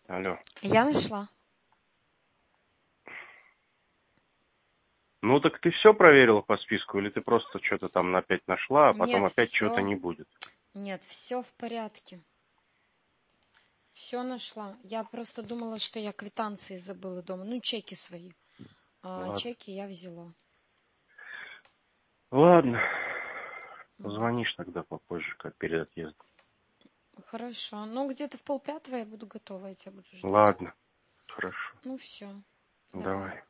Алло. Я нашла. Ну так ты все проверила по списку, или ты просто что-то там опять нашла, а потом Нет, опять чего-то все. не будет? Нет, все в порядке. Все нашла. Я просто думала, что я квитанции забыла дома. Ну, чеки свои. А Ладно. чеки я взяла. Ладно. Вот. Позвонишь тогда попозже, как перед отъездом. Хорошо. Ну, где-то в 4:30 я буду готова, я тебя буду ждать. Ладно. Хорошо. Ну, все. Давай. Давай.